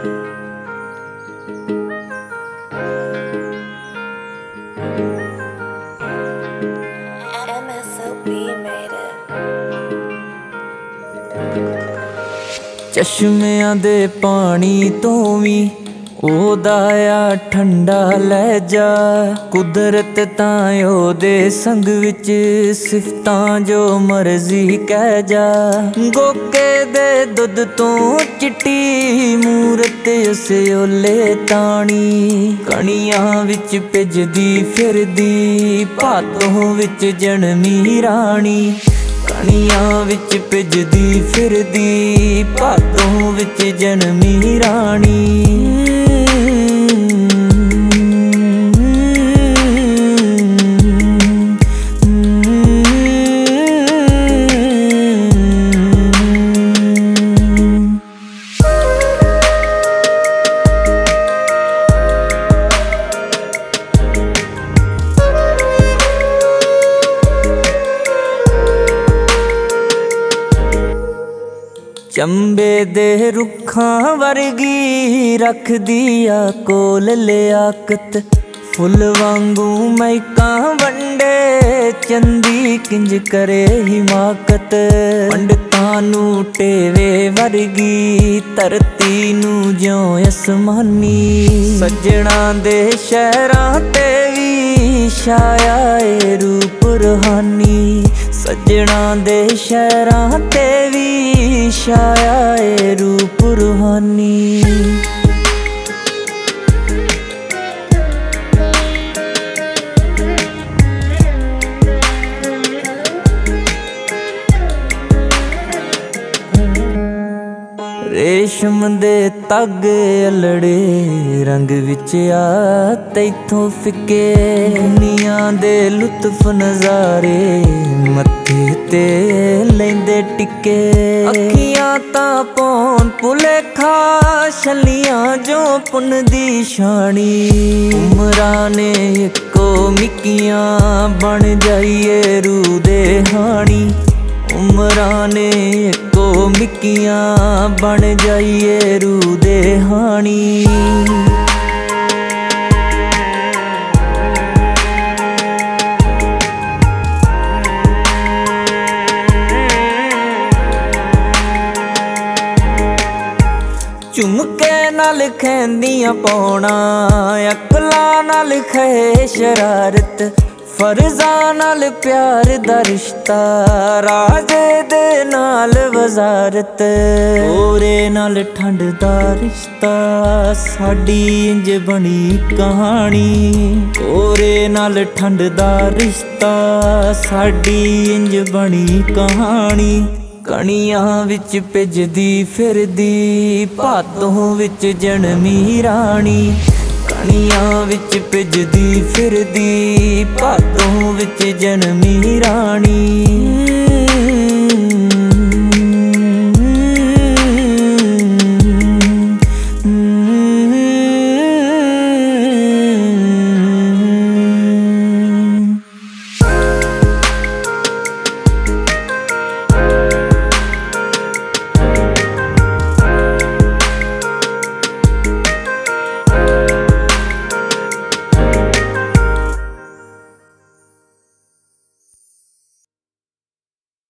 MSOB made it. ਚਸ਼ਮਿਆਂ ਦੇ ਪਾਣੀ ਤੋਂ ਵੀ ਉਹਦਾ ਆ ਠੰਡਾ ਲਹਿਜਾ। ਕੁਦਰਤ ਤਾਂ ਉਹਦੇ ਸੰਗ ਵਿੱਚ ਸਿਫਤਾਂ ਜੋ ਮਰਜ਼ੀ ਕਹਿ ਜਾ। ਗੋਕੇ ਦੇ ਦੁੱਧ ਤੋਂ ਚਿੱਟੀ ਮੂਰਤ ਉਸ ਓਲੇ ਤਾਣੀ। ਕਣੀਆਂ ਵਿੱਚ ਭਿੱਜਦੀ ਫਿਰਦੀ ਭਾਦੋਂ ਵਿੱਚ ਜਨਮੀ ਰਾਣੀ। ਕਣੀਆਂ ਵਿੱਚ ਭਿੱਜਦੀ ਫਿਰਦੀ ਭਾਦੋਂ ਵਿੱਚ ਜਨਮੀ ਰਾਣੀ। ਚੰਬੇ ਦੇ ਰੁੱਖਾਂ ਵਰਗੀ ਰੱਖਦੀ ਆ ਕੋਲ ਲਿਆਕਤ। ਫੁੱਲ ਵਾਂਗੂ ਮਹਿਕਾਂ ਵੰਡੇ ਚੰਦੀ ਕਿੰਜ ਕਰੇ ਹਿਮਾਕਤ। ਪੰਡਤਾਂ ਨੂੰ ਟੇਵੇ ਵਰਗੀ ਧਰਤੀ ਨੂੰ ਜਿਉਂ ਅਸਮਾਨੀ। ਸੱਜਣਾ ਦੇ ਸ਼ਹਿਰਾਂ ਤੇ ਵੀ ਛਾਇਆ ਏ ਰੂਪ ਰੂਹਾਨੀ। ਸੱਜਣਾ ਦੇ ਸ਼ਹਿਰਾਂ ਤੇ ਵੀ ਛਾਇਆ ਏ ਰੂਪ ਰੂਹਾਨੀ। ਰੇਸ਼ਮ ਦੇ ਧਾਗੇ ਅਲੜੇ ਰੰਗ ਵਿੱਚ ਆ ਤੈਥੋਂ ਫਿੱਕੇ। ਦੁਨੀਆਂ ਦੇ ਲੁਤਫ ਨਜ਼ਾਰੇ ਮੱਥੇ ਤੇ ਲੈਂਦੇ ਟਿੱਕੇ। ਅੱਖੀਆਂ ਤਾਂ ਪਾਉਣ ਭੁਲੇਖਾ ਛੱਲੀਆਂ ਜੋ ਪੁੰਨ ਦੀ ਛਾਣੀ। ਉਮਰਾਂ ਨੇ ਇੱਕੋ ਮਿੱਕੀਆਂ ਬਣ ਜਾਈਏ ਰੂਹ ਦੇ ਹਾਣੀ। ਉਮਰਾਂ ਨੇ ਇੱਕੋ ਮਿੱਕੀਆਂ ਬਣ ਜਾਈਏ ਰੂਹ ਦੇ ਹਾਣੀ। ਝੁਮਕੇ ਨਾਲ ਖੈਂਦੀਆਂ ਪਾਉਣਾ ਅਕਲਾਂ ਨਾਲ ਖੇ ਸ਼ਰਾਰਤ। ਫਰਜ਼ਾਂ ਨਾਲ ਪਿਆਰ ਦਾ ਰਿਸ਼ਤਾ ਰਾਜੇ ਦੇ ਨਾਲ ਵਜ਼ਾਰਤ। ਕੋਰੇ ਨਾਲ ਠੰਡ ਦਾ ਰਿਸ਼ਤਾ ਸਾਡੀ ਇੰਜ ਬਣੀ ਕਹਾਣੀ। ਕੋਰੇ ਨਾਲ ਠੰਡ ਦਾ ਰਿਸ਼ਤਾ ਸਾਡੀ ਇੰਜ ਬਣੀ ਕਹਾਣੀ। ਕਣੀਆਂ ਵਿੱਚ ਭਿੱਜਦੀ ਫਿਰਦੀ ਭਾਦੋਂ ਵਿੱਚ ਜਨਮੀ ਰਾਣੀ। ਕਣੀਆਂ ਵਿੱਚ ਭਿੱਜਦੀ ਫਿਰਦੀ ਭਾਦੋਂ ਵਿੱਚ ਜਨਮੀ ਰਾਣੀ।